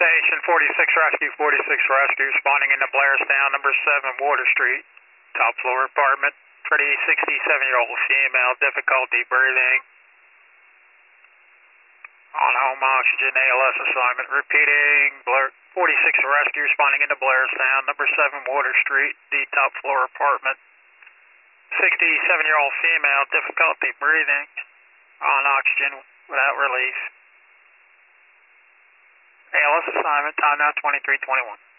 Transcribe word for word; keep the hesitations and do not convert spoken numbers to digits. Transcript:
Station forty-six Rescue, forty-six Rescue, responding into Blairstown, number seven Water Street, top floor apartment. Pretty sixty-seven-year-old female, difficulty breathing. On home oxygen, A L S assignment. Repeating, Blair, forty-six Rescue, responding into Blairstown, number seven Water Street, the top floor apartment. sixty-seven-year-old female, difficulty breathing. On oxygen, without relief. A L S assignment, time now twenty-three twenty-one.